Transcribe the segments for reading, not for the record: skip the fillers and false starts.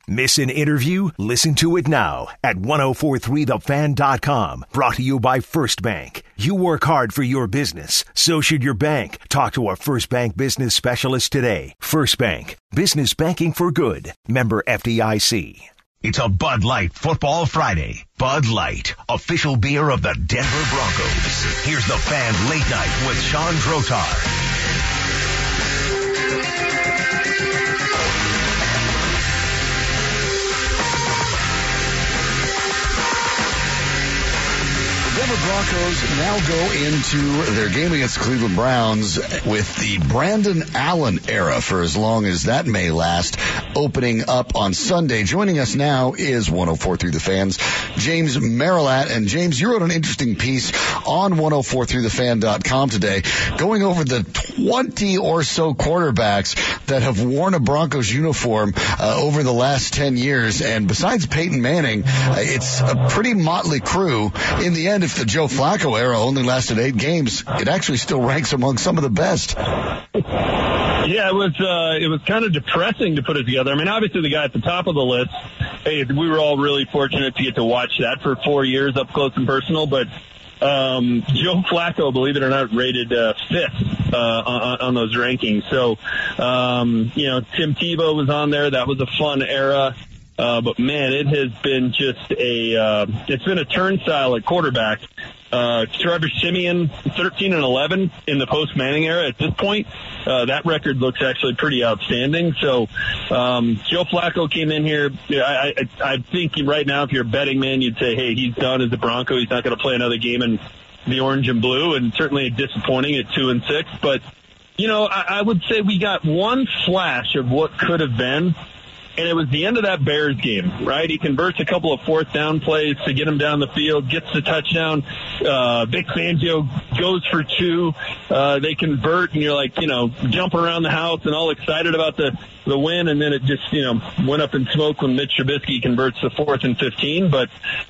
Miss an interview? Listen to it now at 1043thefan.com. Brought to you by First Bank. You work hard for your business. So should your bank. Talk to a First Bank business specialist today. First Bank. Business banking for good. Member FDIC. It's a Bud Light Football Friday. Bud Light, official beer of the Denver Broncos. Here's the Fan Late Night with Sean Drotar. Denver Broncos now go into their game against the Cleveland Browns with the Brandon Allen era for as long as that may last, opening up on Sunday. Joining us now is 104.3 The Fan's James Merilatt. And James, you wrote an interesting piece on 1043thefan.com today going over the 20 or so quarterbacks that have worn a Broncos uniform over the last 10 years. And besides Peyton Manning, it's a pretty motley crew. In the end, if the Joe Flacco era only lasted 8 games, it actually still ranks among some of the best. Yeah, it was kind of depressing to put it together. I mean, obviously the guy at the top of the list, hey, we were all really fortunate to get to watch that for 4 years up close and personal, but Joe Flacco, believe it or not, rated 5th on those rankings. So, Tim Tebow was on there. That was a fun era. But man, it has been just it's been a turnstile at quarterback. Trevor Siemian, 13-11 in the post-Manning era at this point. That record looks actually pretty outstanding. So, Joe Flacco came in here. I think right now, if you're a betting man, you'd say, hey, he's done as a Bronco. He's not going to play another game in the orange and blue, and certainly disappointing at 2-6. But, I would say we got one flash of what could have been. And it was the end of that Bears game, right? He converts a couple of fourth down plays to get him down the field, gets the touchdown. Vic Fangio goes for 2. They convert, and you're like, jumping around the house and all excited about the win. And then it just, went up in smoke when Mitch Trubisky converts the 4th and 15. But,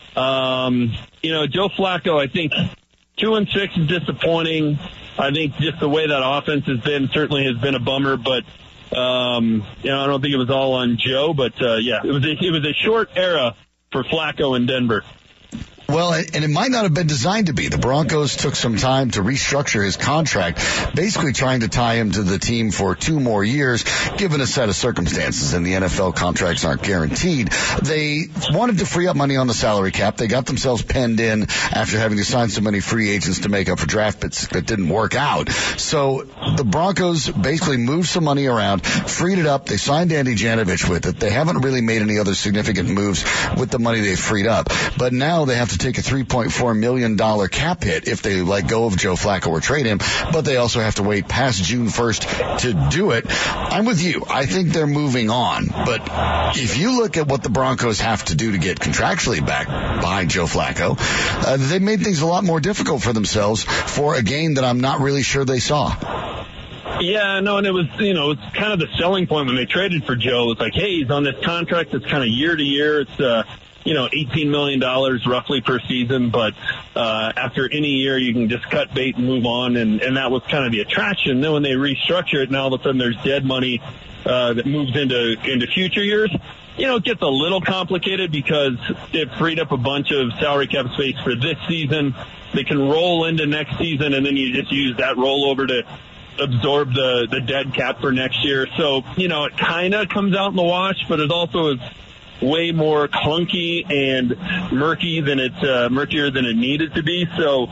Joe Flacco, I think 2-6 is disappointing. I think just the way that offense has been certainly has been a bummer, but I don't think it was all on Joe, but it was a short era for Flacco in Denver. Well, and it might not have been designed to be. The Broncos took some time to restructure his contract, basically trying to tie him to the team for 2 more years, given a set of circumstances, and the NFL contracts aren't guaranteed. They wanted to free up money on the salary cap. They got themselves penned in after having to sign so many free agents to make up for draft picks that didn't work out. So the Broncos basically moved some money around, freed it up. They signed Andy Janovich with it. They haven't really made any other significant moves with the money they freed up. But now they have to take a $3.4 million cap hit if they let go of Joe Flacco or trade him, but they also have to wait past June 1st to do it. I'm with you. I think they're moving on, but if you look at what the Broncos have to do to get contractually back behind Joe Flacco, they made things a lot more difficult for themselves for a game that I'm not really sure they saw. Yeah, no, and it was, it's kind of the selling point when they traded for Joe. It's like, hey, he's on this contract that's kind of year to year. It's, $18 million roughly per season, but after any year you can just cut bait and move on, and that was kind of the attraction. Then when they restructure it, now all of a sudden there's dead money that moves into future years. It gets a little complicated because it freed up a bunch of salary cap space for this season. They can roll into next season, and then you just use that rollover to absorb the dead cap for next year. So, it kind of comes out in the wash, but it also is way more clunky and murkier than it needed to be. So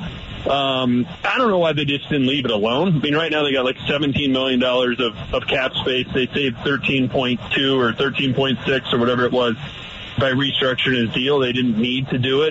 I don't know why they just didn't leave it alone. I mean, right now they got like $17 million of cap space. They saved 13.2 or 13.6 or whatever it was by restructuring his deal. They didn't need to do it.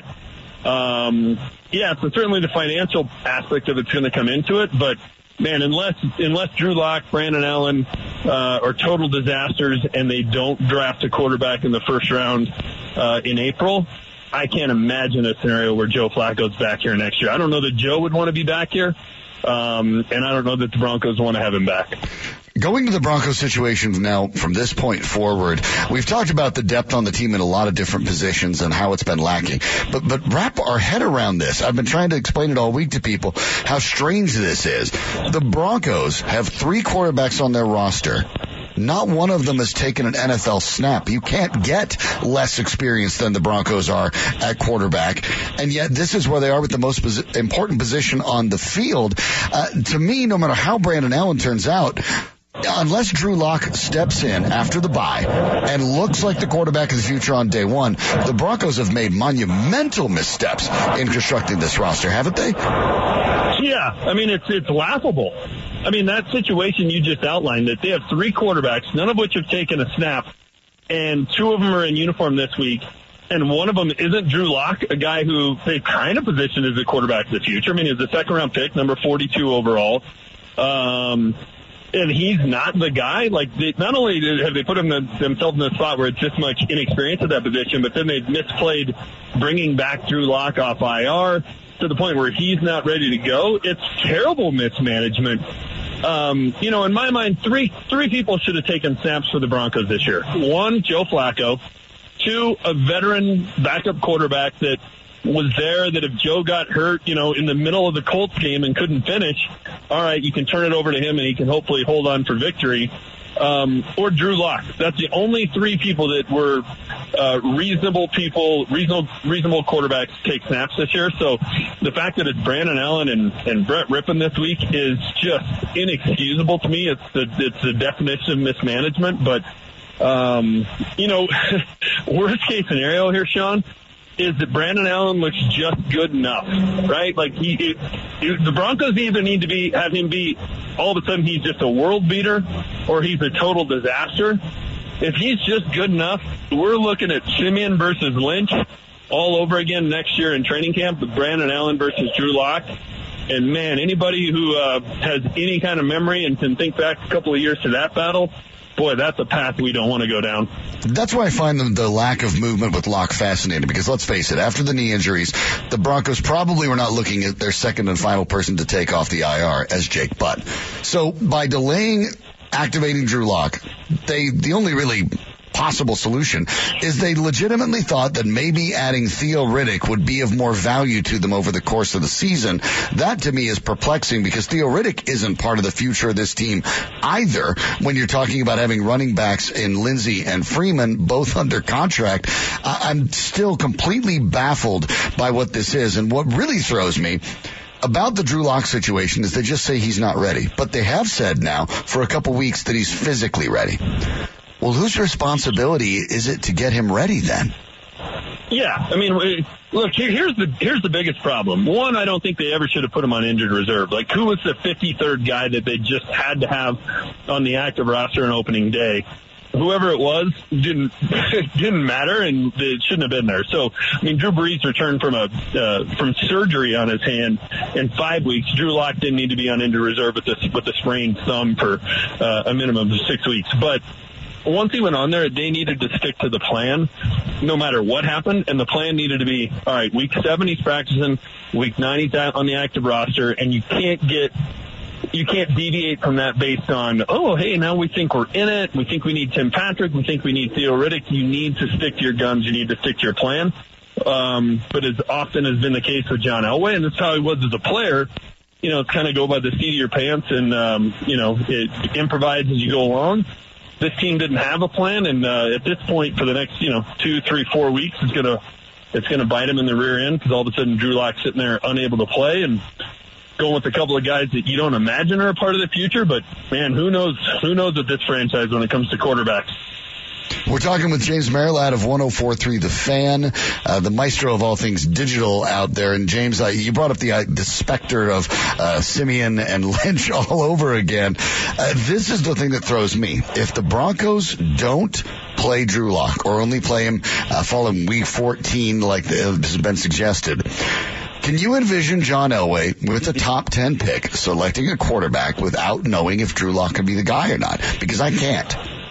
So certainly the financial aspect of it's going to come into it, but man, unless Drew Lock, Brandon Allen are total disasters and they don't draft a quarterback in the first round in April, I can't imagine a scenario where Joe Flacco's back here next year. I don't know that Joe would want to be back here, and I don't know that the Broncos want to have him back. Going to the Broncos situation now from this point forward, we've talked about the depth on the team in a lot of different positions and how it's been lacking. But wrap our head around this. I've been trying to explain it all week to people how strange this is. The Broncos have 3 quarterbacks on their roster not one of them has taken an NFL snap. You can't get less experience than the Broncos are at quarterback, and yet this is where they are with the most important position on the field. To me, no matter how Brandon Allen turns out, unless Drew Lock steps in after the bye and looks like the quarterback of the future on day one, the Broncos have made monumental missteps in constructing this roster, haven't they? Yeah, I mean, it's laughable. I mean, that situation you just outlined, that they have 3 quarterbacks, none of which have taken a snap, and 2 of them are in uniform this week, and one of them isn't Drew Lock, a guy who they kind of positioned as a quarterback of the future. I mean, he's a second-round pick, number 42 overall. And he's not the guy. Like, not only have they put themselves in a spot where it's this much inexperience at that position, but then they've misplayed bringing back Drew Lock off IR to the point where he's not ready to go. It's terrible mismanagement. In my mind, three people should have taken snaps for the Broncos this year. 1, Joe Flacco. 2, a veteran backup quarterback that was there, that if Joe got hurt, in the middle of the Colts game and couldn't finish, all right, you can turn it over to him and he can hopefully hold on for victory. Or Drew Lock. That's the only 3 people that were reasonable quarterbacks take snaps this year. So the fact that it's Brandon Allen and Brett Rippon this week is just inexcusable to me. It's the definition of mismanagement. But, worst case scenario here, Sean, is that Brandon Allen looks just good enough, right? Like the Broncos either need to have him be all of a sudden he's just a world beater, or he's a total disaster. If he's just good enough, we're looking at Simeon versus Lynch all over again next year in training camp with Brandon Allen versus Drew Lock. And man, anybody who has any kind of memory and can think back a couple of years to that battle, boy, that's a path we don't want to go down. That's why I find the lack of movement with Lock fascinating, because let's face it, after the knee injuries, the Broncos probably were not looking at their second and final person to take off the IR as Jake Butt. So by delaying activating Drew Lock, the only really possible solution is they legitimately thought that maybe adding Theo Riddick would be of more value to them over the course of the season. That to me is perplexing, because Theo Riddick isn't part of the future of this team either when you're talking about having running backs in Lindsey and Freeman both under contract. I'm still completely baffled by what this is, and what really throws me about the Drew Lock situation is they just say he's not ready, but they have said now for a couple weeks that he's physically ready. Well, whose responsibility is it to get him ready then? Yeah, I mean, look, here's the biggest problem. 1, I don't think they ever should have put him on injured reserve. Like, who was the 53rd guy that they just had to have on the active roster on opening day? Whoever it was didn't matter, and it shouldn't have been there. So, I mean, Drew Brees returned from surgery on his hand in 5 weeks. Drew Lock didn't need to be on injured reserve with the sprained thumb for a minimum of 6 weeks. But once he went on there, they needed to stick to the plan no matter what happened, and the plan needed to be, all right, week 7 he's practicing, week 9 he's on the active roster, and you can't deviate from that based on, oh, hey, now we think we're in it, we think we need Tim Patrick, we think we need Theo Riddick. You need to stick to your guns, you need to stick to your plan. But as often has been the case with John Elway, and that's how he was as a player, it's kind of go by the seat of your pants and, it improvise as you go along. This team didn't have a plan, and at this point, for the next 2, 3, 4 weeks, it's gonna bite him in the rear end, because all of a sudden Drew Lock's sitting there unable to play and going with a couple of guys that you don't imagine are a part of the future. But man, who knows with this franchise when it comes to quarterbacks. We're talking with James Merilatt of 104.3 The Fan, the maestro of all things digital out there. And James, you brought up the specter of Simeon and Lynch all over again. This is the thing that throws me. If the Broncos don't play Drew Lock, or only play him following week 14 like has been suggested, can you envision John Elway with a top 10 pick selecting a quarterback without knowing if Drew Lock can be the guy or not? Because I can't.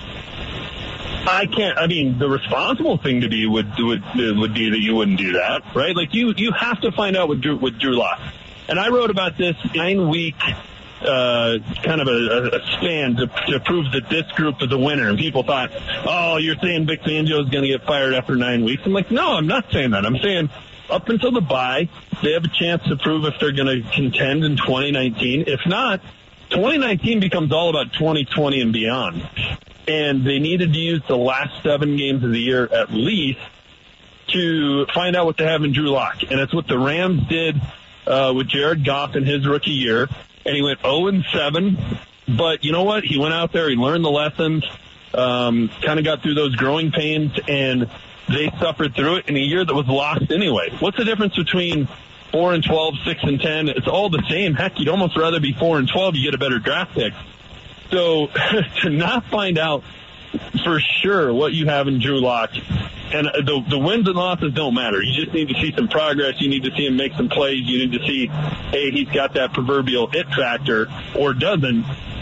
I can't. I mean, the responsible thing to be would be that you wouldn't do that, right? Like, you have to find out with Drew Lock. And I wrote about this 9-week kind of a span to prove that this group is a winner. And people thought, oh, you're saying Vic Fangio is going to get fired after 9 weeks. I'm like, no, I'm not saying that. I'm saying up until the bye, they have a chance to prove if they're going to contend in 2019. If not, 2019 becomes all about 2020 and beyond. and they needed to use the last 7 games of the year at least to find out what they have in Drew Lock. And it's what the Rams did with Jared Goff in his rookie year. And he went 0-7. But you know what? He went out there, he learned the lessons, kind of got through those growing pains, and they suffered through it in a year that was lost anyway. What's the difference between 4-12, 6-10? It's all the same. Heck, you'd almost rather be 4-12. You get a better draft pick. So to not find out for sure what you have in Drew Lock, and the wins and losses don't matter. You just need to see some progress. You need to see him make some plays. You need to see, hey, he's got that proverbial it factor or doesn't.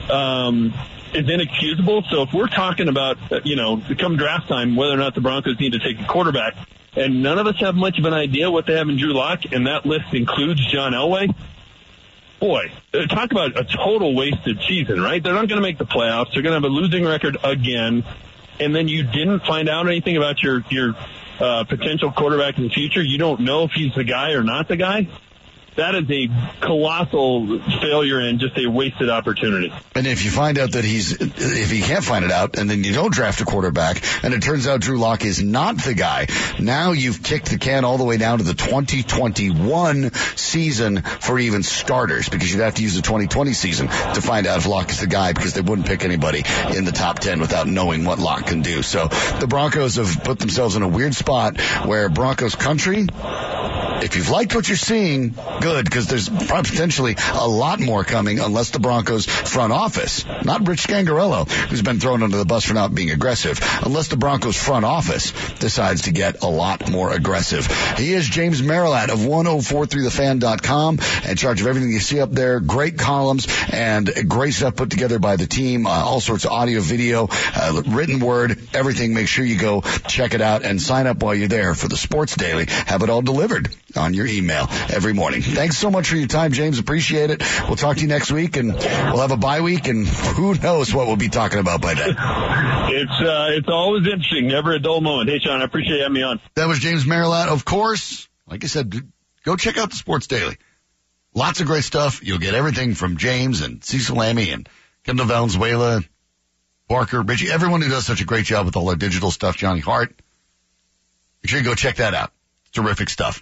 Is inexcusable. So if we're talking about, come draft time, whether or not the Broncos need to take a quarterback, and none of us have much of an idea what they have in Drew Lock, and that list includes John Elway, boy, talk about a total wasted season, right? They're not going to make the playoffs. They're going to have a losing record again, and then you didn't find out anything about your potential quarterback in the future. You don't know if he's the guy or not the guy. That is a colossal failure and just a wasted opportunity. And if you find out that if he can't find it out, and then you don't draft a quarterback, and it turns out Drew Lock is not the guy, now you've kicked the can all the way down to the 2021 season for even starters, because you'd have to use the 2020 season to find out if Lock is the guy, because they wouldn't pick anybody in the top 10 without knowing what Lock can do. So the Broncos have put themselves in a weird spot where Broncos country, if you've liked what you're seeing, good, because there's potentially a lot more coming unless the Broncos front office, not Rich Scangarello, who's been thrown under the bus for not being aggressive, unless the Broncos front office decides to get a lot more aggressive. He is James Merilatt of 1043thefan.com, in charge of everything you see up there. Great columns and great stuff put together by the team, all sorts of audio, video, written word, everything. Make sure you go check it out and sign up while you're there for the Sports Daily. Have it all delivered on your email every morning. Thanks so much for your time, James. Appreciate it. We'll talk to you next week, and we'll have a bye week, and who knows what we'll be talking about by then. It's always interesting. Never a dull moment. Hey, Sean, I appreciate you having me on. That was James Merilatt. Of course, like I said, go check out the Sports Daily. Lots of great stuff. You'll get everything from James and Cecil Lammy and Kendall Valenzuela, Barker, Richie, everyone who does such a great job with all our digital stuff, Johnny Hart. Make sure you go check that out. Terrific stuff.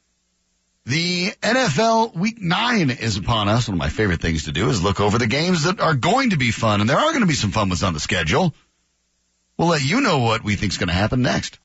The NFL Week 9 is upon us. One of my favorite things to do is look over the games that are going to be fun, and there are going to be some fun ones on the schedule. We'll let you know what we think is going to happen next.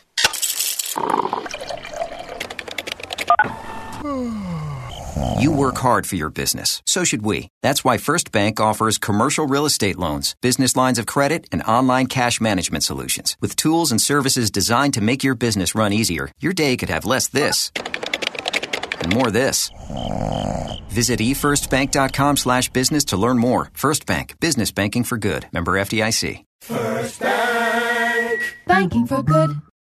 You work hard for your business. So should we. That's why First Bank offers commercial real estate loans, business lines of credit, and online cash management solutions. With tools and services designed to make your business run easier, your day could have less this and more this. Visit efirstbank.com/business to learn more. First Bank. Business banking for good. Member FDIC. First Bank. Banking for good.